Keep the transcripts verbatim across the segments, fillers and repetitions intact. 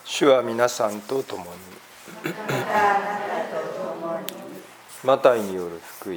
主は皆さんと共に。マタイによる福音。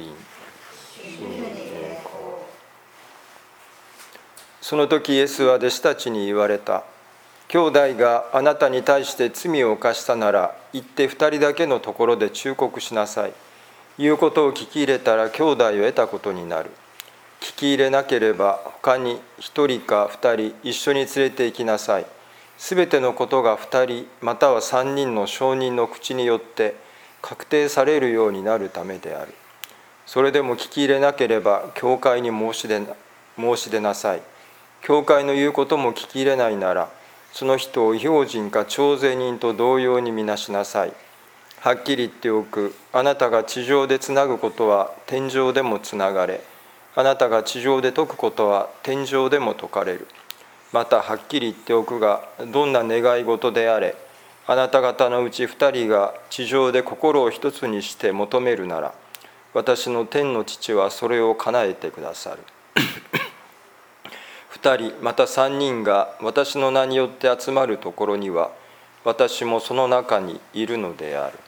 その時イエスは弟子たちに言われた。兄弟があなたに対して罪を犯したなら、行って二人だけのところで忠告しなさい。言うことを聞き入れたら兄弟を得たことになる。聞き入れなければ他に一人か二人一緒に連れて行きなさい。すべてのことが二人または三人の証人の口によって確定されるようになるためである。それでも聞き入れなければ教会に申し出な、申し出なさい。教会の言うことも聞き入れないなら、その人を異邦人か徴税人と同様に見なしなさい。はっきり言っておく。あなたが地上でつなぐことは天上でもつながれ、あなたが地上で説くことは天上でも説かれる。またはっきり言っておくが、どんな願い事であれ、あなた方のうち二人が地上で心を一つにして求めるなら、私の天の父はそれを叶えてくださる。二人また三人が私の名によって集まるところには、私もその中にいるのである。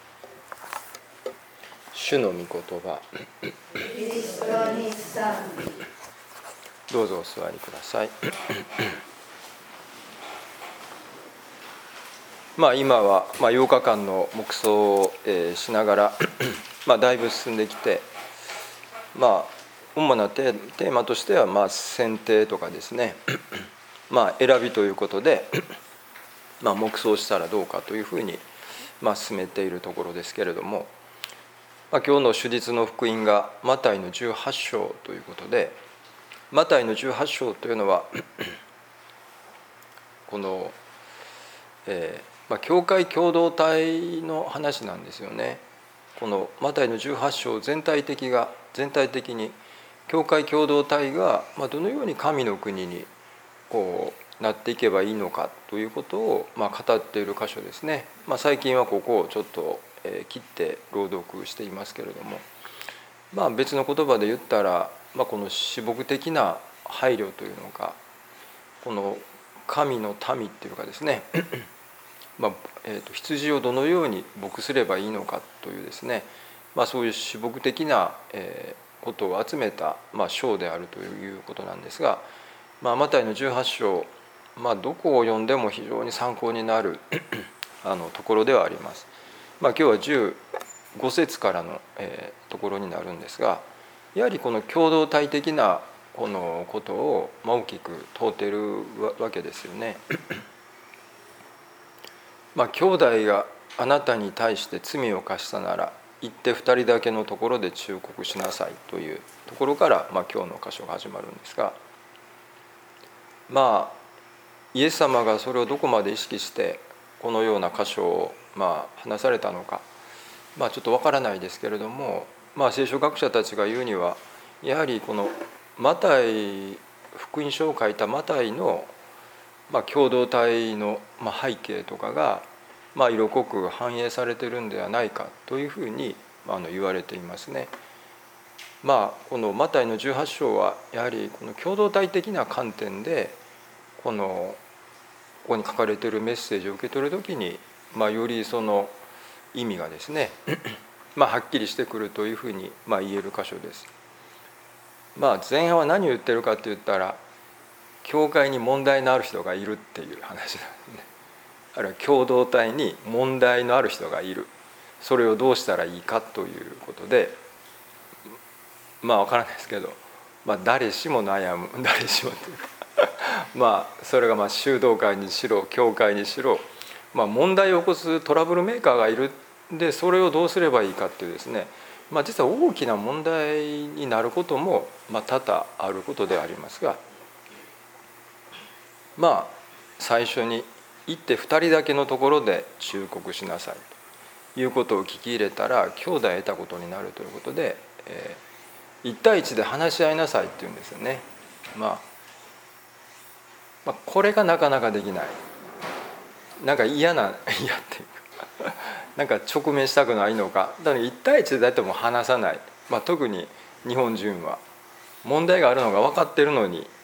主の御言葉。どうぞお座りください。まあ今はまあようかかんの黙想をしながらまあだいぶ進んできて、まあ主なテーマとしてはまあ選定とかですねまあ選びということでまあ黙想したらどうかというふうにまあ進めているところですけれども、まあ、今日の主日の福音がマタイのじゅうはち章ということで、マタイのじゅうはち章というのはこの、えーまあ、教会共同体の話なんですよね。このマタイのじゅうはち章全体的が全体的に教会共同体がどのように神の国にこうなっていけばいいのかということをまあ語っている箇所ですね。まあ、最近はここをちょっと切って朗読していますけれども、まあ、別の言葉で言ったら、まあ、この私牧的な配慮というのか、この神の民っていうかですねまあえー、と羊をどのように牧すればいいのかというですね、まあ、そういう私牧的な、えー、ことを集めた、まあ、章であるということなんですが、まあ、マタイのじゅうはち章、まあ、どこを読んでも非常に参考になるあのところではあります。まあ、今日はじゅうご節からの、えー、ところになるんですが、やはりこの共同体的なこのことを、まあ、大きく問うているわけですよね。まあ、兄弟があなたに対して罪を犯したなら、行って二人だけのところで忠告しなさいというところから、まあ、今日の箇所が始まるんですが、まあイエス様がそれをどこまで意識してこのような箇所をまあ話されたのか、まあ、ちょっとわからないですけれども、まあ、聖書学者たちが言うには、やはりこのマタイ福音書を書いたマタイのまあ共同体の背景とかがまあ色濃く反映されているんではないかというふうに言われていますね。まあこのマタイのじゅうはち章はやはりこの共同体的な観点でこのここに書かれているメッセージを受け取るときに、まあ、よりその意味がですねまあはっきりしてくるというふうにまあ言える箇所です。まあ前半は何を言ってるかって言ったら、教会に問題のある人がいるっていう話なんですね。あるいは共同体に問題のある人がいる、それをどうしたらいいかということで、まあ分からないですけど、まあ、誰しも悩む誰しもというかまあそれがまあ修道会にしろ教会にしろ、まあ、問題を起こすトラブルメーカーがいる。でそれをどうすればいいかっていうですね、まあ、実は大きな問題になることもまあ多々あることではありますが、まあ最初に行ってふたりだけのところで忠告しなさいということを聞き入れたら兄弟を得たことになるということで、えー、いち対いちで話し合いなさいっていうんですよね。まあ、まあこれがなかなかできない、なんか嫌な嫌っていうかなんか直面したくないのか、だからいち対いちでだいたいもう話さない、まあ、特に日本人は問題があるのが分かってるのに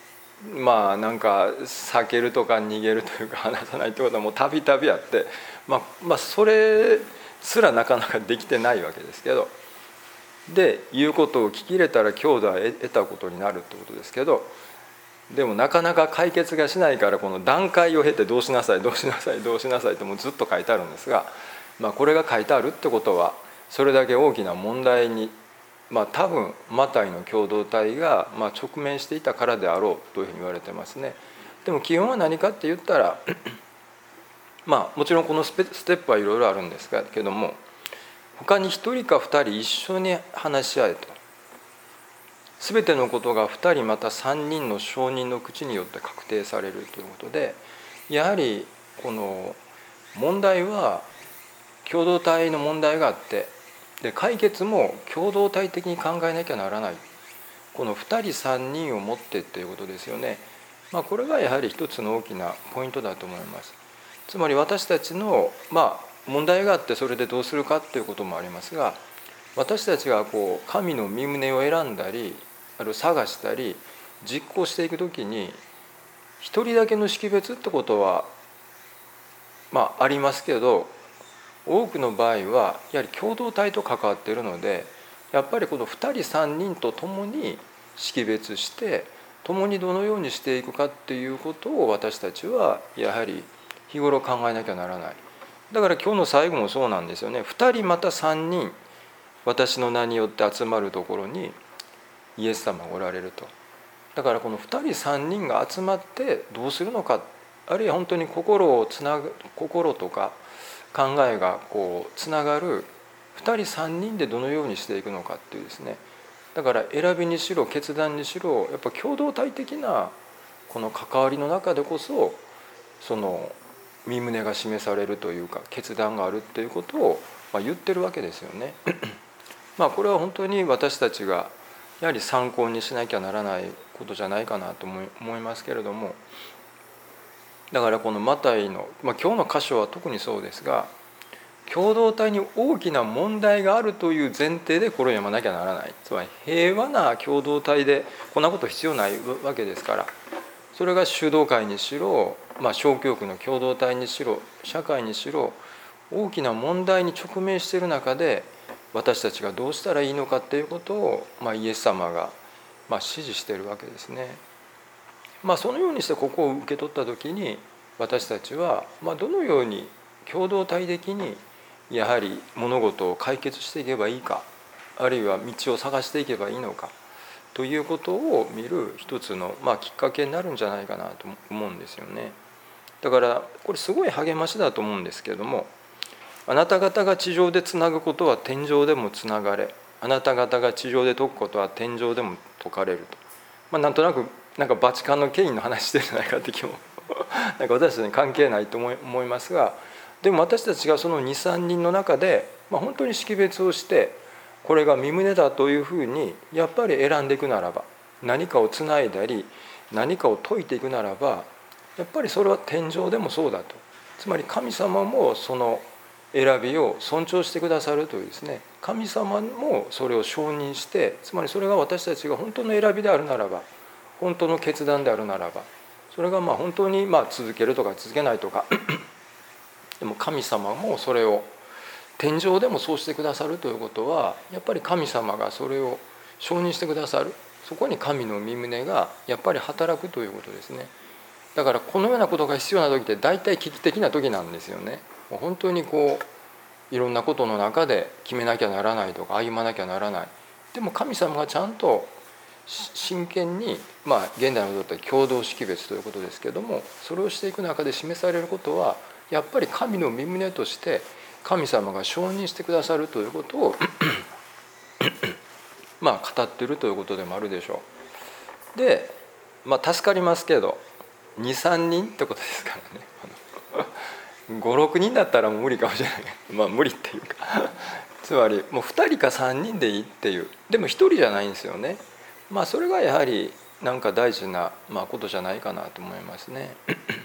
まあなんか避けるとか逃げるというか話さないってことはもうたびたびあって、まあ、まあそれすらなかなかできてないわけですけど、で言うことを聞き入れたら強度は得たことになるってことですけど、でもなかなか解決がしないから、この段階を経てどうしなさいどうしなさいどうしなさいってもうずっと書いてあるんですが、まあ、これが書いてあるってことはそれだけ大きな問題に、まあ、多分マタイの共同体がまあ直面していたからであろうというふうに言われてますね。でも基本は何かって言ったらまあもちろんこのステップはいろいろあるんですけども、他にひとりかふたり一緒に話し合えと。全てのことがふたりまたさんにんの証人の口によって確定されるということで、やはりこの問題は共同体の問題があって、で解決も共同体的に考えなきゃならない、このふたりさんにんをもってということですよね。まあ、これがやはり一つの大きなポイントだと思います。つまり私たちの、まあ、問題があってそれでどうするかということもありますが、私たちがこう神の御胸を選んだり、ある探したり実行していくときに、一人だけの識別ってことはまあありますけど、多くの場合はやはり共同体と関わっているので、やっぱりこのふたりさんにんと共に識別して共にどのようにしていくかっていうことを私たちはやはり日頃考えなきゃならない。だから今日の最後もそうなんですよね。ふたりまたさんにん私の名によって集まるところにイエス様がおられると。だからこのふたりさんにんが集まってどうするのか、あるいは本当に心をつなぐ、心とか考えがこうつながるふたりさんにんでどのようにしていくのかっていうですね。だから選びにしろ決断にしろ、やっぱ共同体的なこの関わりの中でこそその身旨が示されるというか決断があるっていうことをまあ言ってるわけですよね。まあこれは本当に私たちがやはり参考にしなきゃならないことじゃないかなと思いますけれども、だからこのマタイの、まあ、今日の箇所は特にそうですが、共同体に大きな問題があるという前提でこれを読まなきゃならない。つまり平和な共同体でこんなこと必要ないわけですから、それが修道会にしろ、まあ、小教区の共同体にしろ社会にしろ、大きな問題に直面している中で私たちがどうしたらいいのかということを、まあ、イエス様がまあ指示しているわけですね。まあ、そのようにしてここを受け取った時に、私たちはまあどのように共同体的にやはり物事を解決していけばいいか、あるいは道を探していけばいいのかということを見る一つのまあきっかけになるんじゃないかなと思うんですよね。だからこれすごい励ましだと思うんですけれども、あなた方が地上でつなぐことは天上でもつながれ、あなた方が地上で解くことは天上でも解かれると。まあ、なんとなくなんかバチカンの権威の話してるんじゃないかって気もなんか私たちに関係ないと思いますが、でも私たちがそのにさんにんの中で、まあ、本当に識別をしてこれが身旨だというふうにやっぱり選んでいくならば、何かをつないだり何かを解いていくならば、やっぱりそれは天上でもそうだと。つまり神様もその選びを尊重してくださるというですね、神様もそれを承認して、つまりそれが私たちが本当の選びであるならば、本当の決断であるならば、それがまあ本当にまあ続けるとか続けないとかでも神様もそれを天上でもそうしてくださるということは、やっぱり神様がそれを承認してくださる、そこに神の御胸がやっぱり働くということですね。だからこのようなことが必要な時って大体危機的な時なんですよね。本当にこういろんなことの中で決めなきゃならないとか歩まなきゃならない。でも神様がちゃんと真剣に、まあ現代のことって共同識別ということですけれども、それをしていく中で示されることはやっぱり神の御胸として神様が承認してくださるということをまあ語っているということでもあるでしょう。で、まあ助かりますけどにさんにんってことですからねごろくにんだったらもう無理かもしれないまあ無理っていうかつまりもうふたりかさんにんでいいっていう。でもひとりじゃないんですよね。まあそれがやはりなんか大事なまあことじゃないかなと思いますね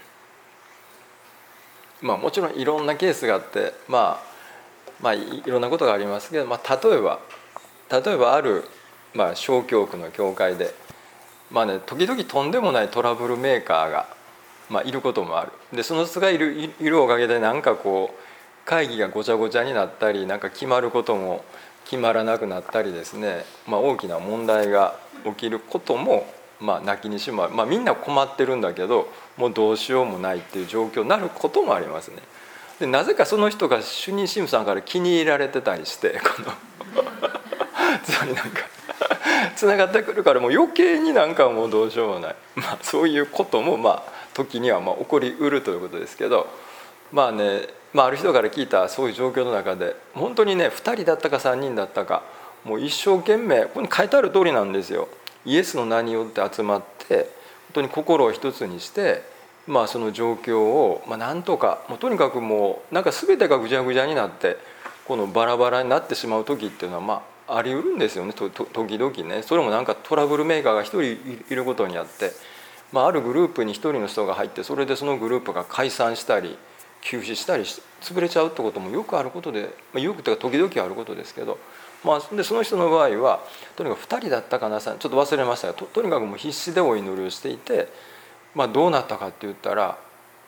まあもちろんいろんなケースがあって、まあ、まあいろんなことがありますけど、まあ、例えば例えばある、まあ、小教区の教会でまあね時々とんでもないトラブルメーカーが、まあ、いることもある。でその人がいる、いるおかげでなんかこう会議がごちゃごちゃになったり、なんか決まることも決まらなくなったりですね、まあ、大きな問題が起きることもまあ泣きにしもある、まあ、みんな困ってるんだけどもうどうしようもないっていう状況になることもありますね。でなぜかその人が主任神父さんから気に入られてたりしてこのつまりなんかつながってくるからもう余計になんかもうどうしようもない、まあ、そういうこともまあ時にはまあ起こりうるということですけど、まあね、まあ、ある人から聞いたそういう状況の中で本当にねふたりだったかさんにんだったかもう一生懸命ここに書いてある通りなんですよ。イエスの名によって集まって本当に心を一つにして、まあ、その状況をまあなんとかもうとにかくもうなんか全てがぐちゃぐちゃになってこのバラバラになってしまう時っていうのはまああり得るんですよね。とと時々ね。それもなんかトラブルメーカーが一人いることにあって、まあ、あるグループに一人の人が入ってそれでそのグループが解散したり休止したり潰れちゃうってこともよくあることで、まあ、よくというか時々あることですけど、まあ、でその人の場合はとにかくふたりだったかなさんちょっと忘れましたが と, とにかくもう必死でお祈りをしていて、まあ、どうなったかって言ったら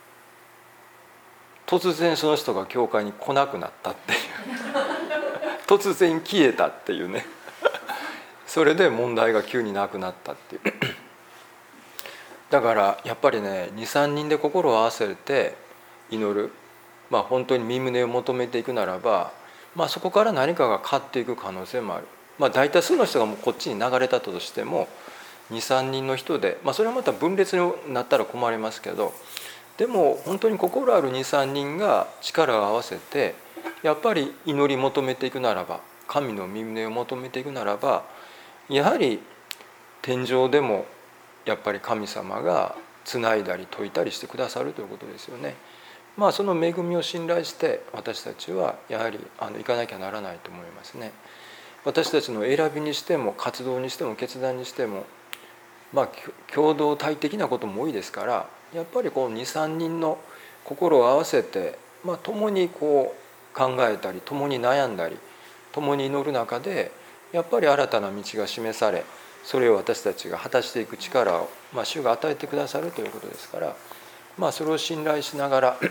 突然その人が教会に来なくなったっていう突然消えたっていうねそれで問題が急になくなったっていうだからやっぱりね にさんにんで心を合わせて祈る、まあ、本当に身旨を求めていくならば、まあ、そこから何かが変わっていく可能性もある。まあ、大多数の人がもうこっちに流れたとしてもにさんにんの人で、まあ、それはまた分裂になったら困りますけど、でも本当に心あるにさんにんが力を合わせてやっぱり祈り求めていくならば、神の身旨を求めていくならば、やはり天上でもやっぱり神様がつないだり説いたりしてくださるということですよね。まあその恵みを信頼して私たちはやはりあの行かなきゃならないと思いますね。私たちの選びにしても活動にしても決断にしても、まあ共同体的なことも多いですから、やっぱりこうにさんにんの心を合わせて、まあ、共にこう考えたり共に悩んだり共に祈る中でやっぱり新たな道が示され、それを私たちが果たしていく力を、まあ、主が与えてくださるということですから、まあ、それを信頼しながら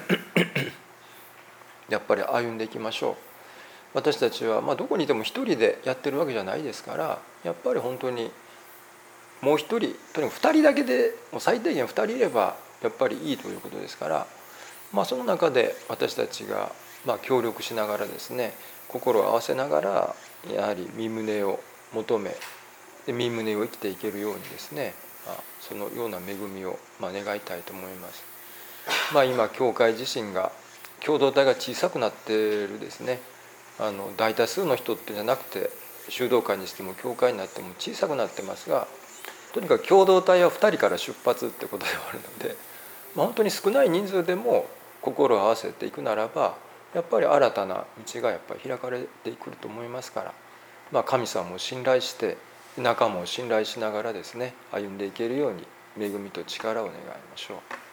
やっぱり歩んでいきましょう。私たちはまあどこにいても一人でやってるわけじゃないですから、やっぱり本当にもう一人とにかく二人だけでもう最低限二人いればやっぱりいいということですから、まあ、その中で私たちがまあ協力しながらですね、心を合わせながらやはり身旨を求めで身旨を生きていけるようにですね、まあ、そのような恵みをまあ願いたいと思います。まあ、今教会自身が共同体が小さくなっているですね、あの大多数の人ってじゃなくて修道会にしても教会になっても小さくなってますが、とにかく共同体はふたりから出発ってことではあるので、まあ、本当に少ない人数でも心を合わせていくならばやっぱり新たな道がやっぱり開かれてくると思いますから、まあ、神様を信頼して仲間を信頼しながらですね歩んでいけるように恵みと力を願いましょう。